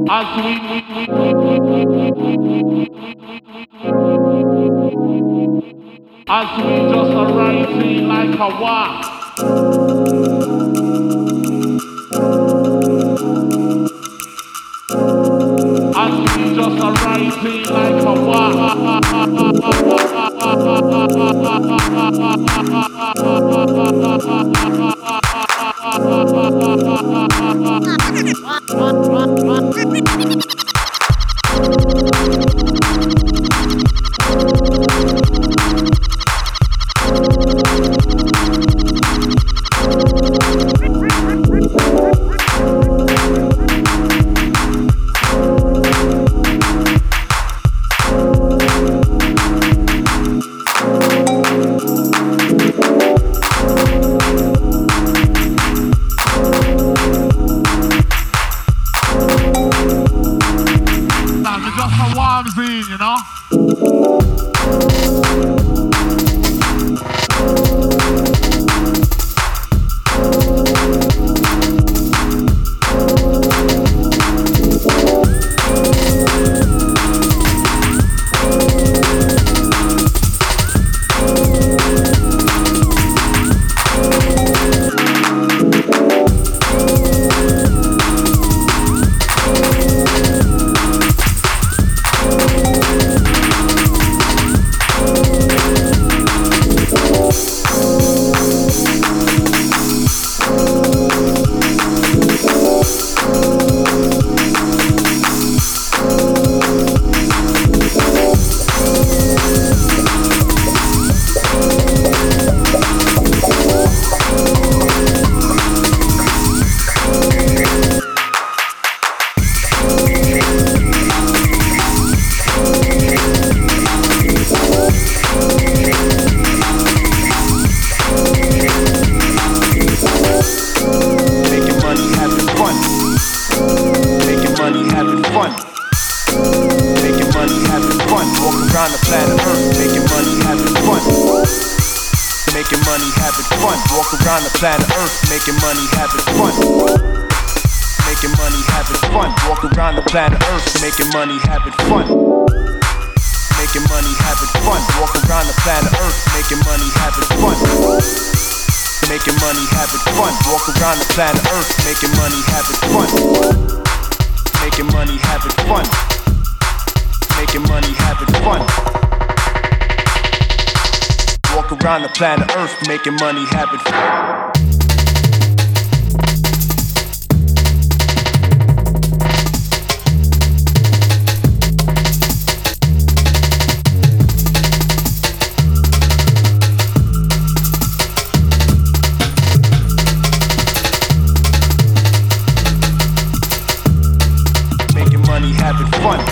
As we just arising like a wasp. As we just arising like a you know? Planet Earth, making money, having fun. Making money, having fun. Walk around the planet Earth, making money, having fun. Making money, having fun. Walk around the planet Earth, making money, having fun. Making money, having fun. Walk around the planet Earth, making money, having fun. Making money, having fun. Making money, having fun. Walk around the planet Earth, making money, having fun. Making money, having fun.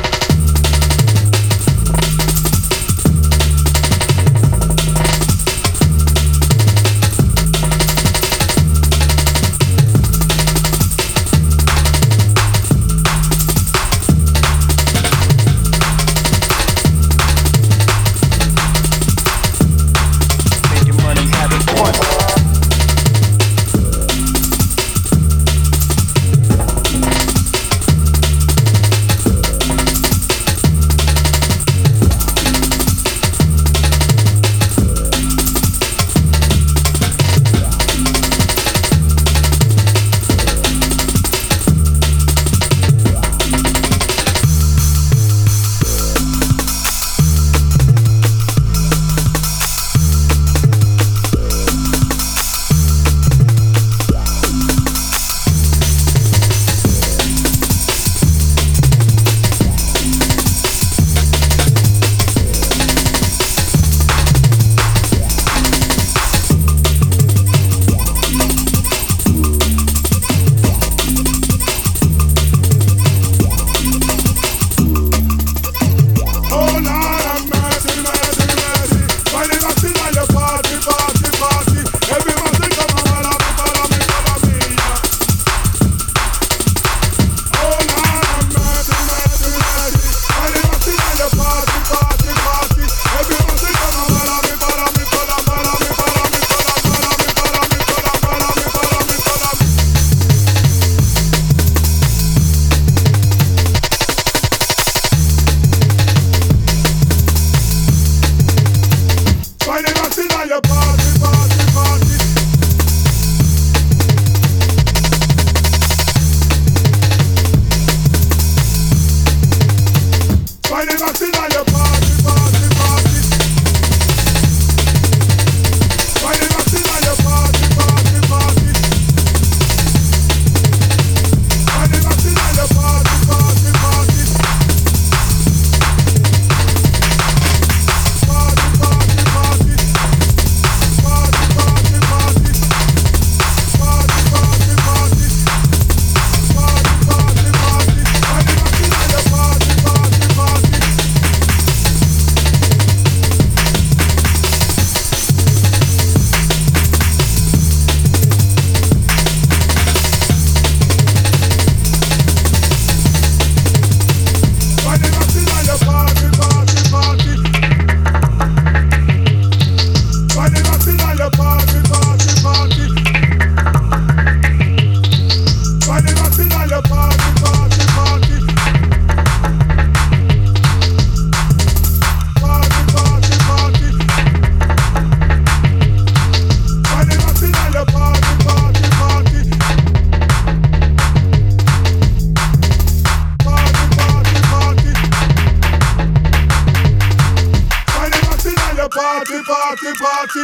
party.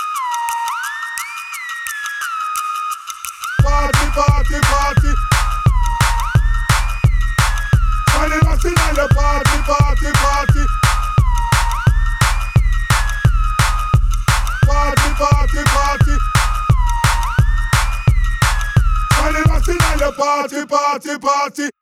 Party, party, party. When you must in the party, party, party. Party, party, party. When you must in the party, party, party.